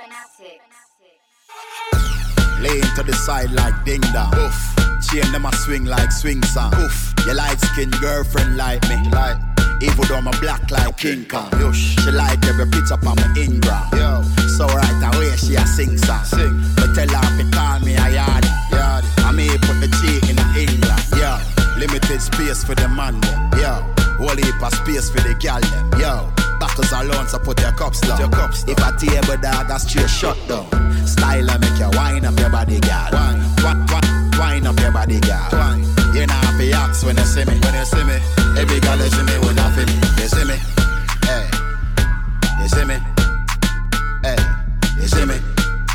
Laying to the side like ding dong. Oof. Chain them a swing like swing song. Oof. Your light skinned girlfriend like me. Like. Even though I'm a black like King Kong. Yush. She like every picture on my Ingram. Yo. So right away she a sing song. Sing. But tell her to call me a yard. Yard. I may put the G in England. Yo. Limited space for the man them. Yo. Whole heap of space for the gal them. Yo. Backers alone, so put your cups down. If a table dog, that's straight shut down. Style and make you wine up your body, girl. Wine up your body, girl. You know how to ask when you see me. When you see me, every girl you see me with a feel me. You see me, hey. You see me, hey. You see me,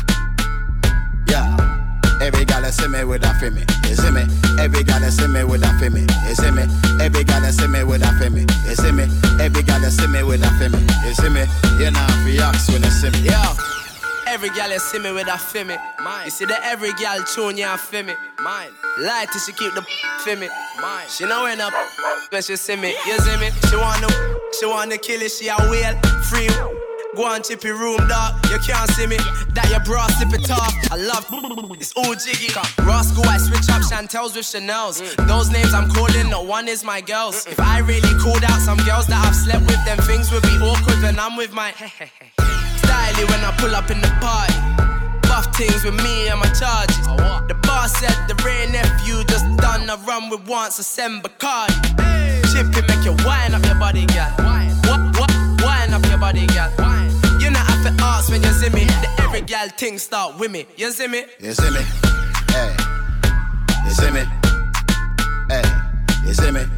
yeah. Every girl you see me with a feel me. You see me, every girl you see me with a feel me. You see me, every girl you see me with a feel me. You see me, every girl you see me with a feel me. You see me, you know how to ask when you see me. Yo. Every girl you see me with a feel me. Mine. You see that every girl tune you a feel me. Mine. Lie till she keep the feel me. Mine. She know when up when she see me. You see me? She wanna kill it. She a whale. Free. Go on chippy room dog. You can't see me. That your bra sip it off. I love it's all jiggy. Roscoe I switch up Chantels with Chanels. Those names I'm calling, no one is my girls. If I really called out some girls that I've slept with, them things would be awkward when I'm with my styly when I pull up in the party. Buff things with me and my charges. The boss said the Ray nephew just done a run with once a send Bacardi. Chippy make you wine up your body, girl. Wine up your body, girl. You know I have to ask when you see me. The every girl thing start with me. You see me? You see me, hey. You see me, hey. You see me,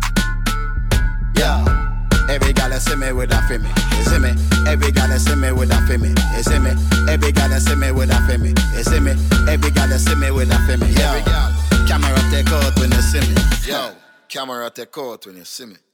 yeah. Every girl you see me with a feel me. You see me, every girl you see me with a feel me. You see me, every girl you see me with a feel me. You see me, every girl you see me with a feel me. Yo, camera take out when you see me. Yo, camera take out when you see me.